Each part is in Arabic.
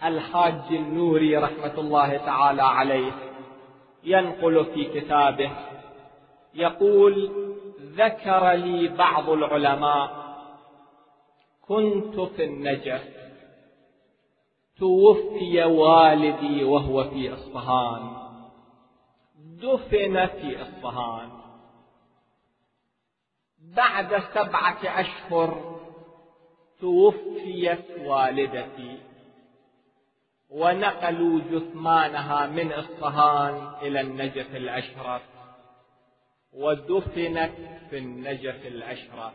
الحاج النوري رحمة الله تعالى عليه ينقل في كتابه يقول: ذكر لي بعض العلماء: كنت في النجف، توفي والدي وهو في إصفهان، دفن في إصفهان، بعد 7 أشهر توفيت والدتي، ونقلوا جثمانها من إصفهان إلى النجف الأشرف، ودفنت في النجف الأشرف.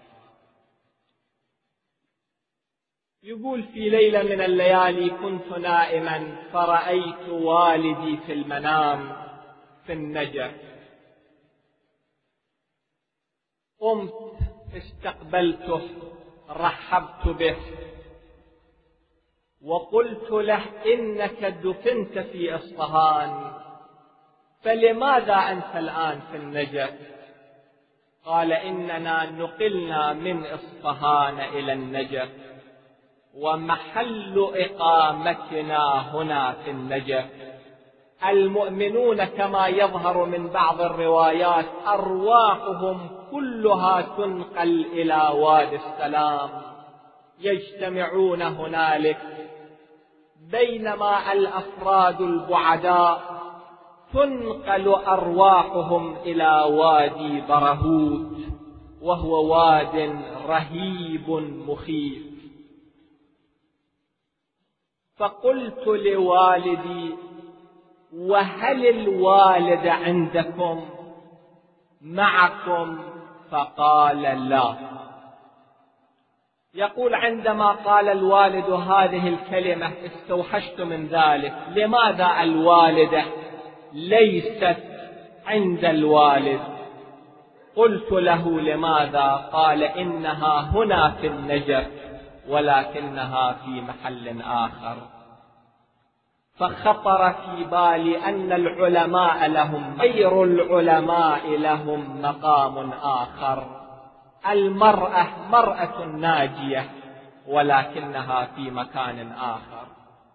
يقول: في ليلة من الليالي كنت نائما فرأيت والدي في المنام في النجف، قمت استقبلته، رحبت به وقلت له: إنك دفنت في إصفهان، فلماذا أنت الآن في النجف؟ قال: إننا نقلنا من إصفهان إلى النجف، ومحل إقامتنا هنا في النجف. المؤمنون كما يظهر من بعض الروايات أرواحهم كلها تنقل إلى وادي السلام، يجتمعون هنالك، بينما الأفراد البعداء تنقل أرواحهم إلى وادي برهوت، وهو واد رهيب مخيف. فقلت لوالدي: وهل الوالد عندكم معكم؟ فقال: لا. يقول: عندما قال الوالد هذه الكلمة استوحشت من ذلك، لماذا الوالدة ليست عند الوالد؟ قلت له: لماذا؟ قال: إنها هنا في النجف، ولكنها في محل آخر. فخطر في بالي أن العلماء لهم، غير العلماء لهم مقام آخر. المرأة مرأة ناجية، ولكنها في مكان آخر.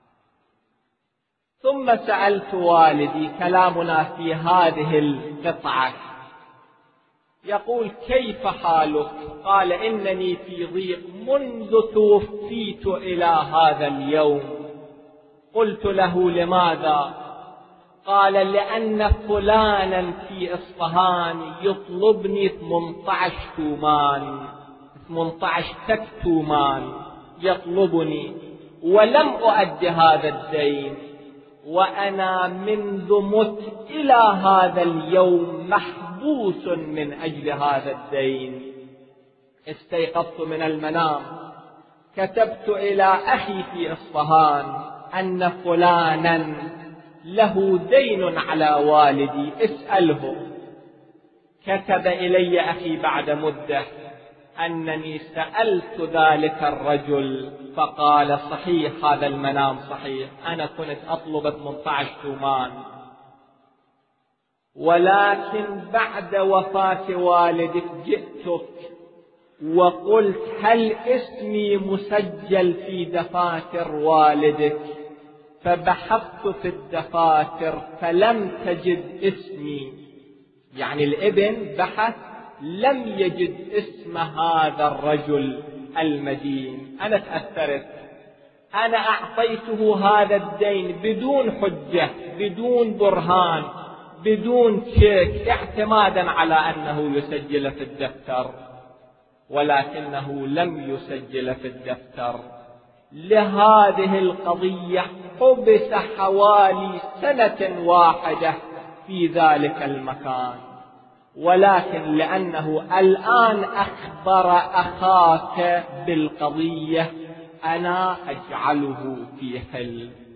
ثم سألت والدي، كلامنا في هذه القطعة، يقول: كيف حالك؟ قال: إنني في ضيق منذ توفيت إلى هذا اليوم. قلت له: لماذا؟ قال: لأن فلانا في إصفهان يطلبني 18 تومان، 18 تك تومان يطلبني، ولم أؤد هذا الدين، وأنا منذ مت إلى هذا اليوم محبوس من أجل هذا الدين. استيقظت من المنام، كتبت إلى أخي في إصفهان أن فلانا له دين على والدي، اسأله. كتب إلي أخي بعد مدة أنني سألت ذلك الرجل فقال: صحيح هذا المنام صحيح، أنا كنت أطلب 18 تومان، ولكن بعد وفاة والدك جئتك وقلت: هل اسمي مسجل في دفاتر والدك؟ فبحثت في الدفاتر فلم تجد اسمي، يعني الابن بحث لم يجد اسم هذا الرجل المدين. أنا تأثرت، أنا أعطيته هذا الدين بدون حجة، بدون برهان، بدون شيك، اعتمادا على أنه يسجل في الدفتر، ولكنه لم يسجل في الدفتر. لهذه القضية حبس حوالي 1 واحدة في ذلك المكان، ولكن لأنه الآن أخبر أخاك بالقضية أنا أجعله في حل.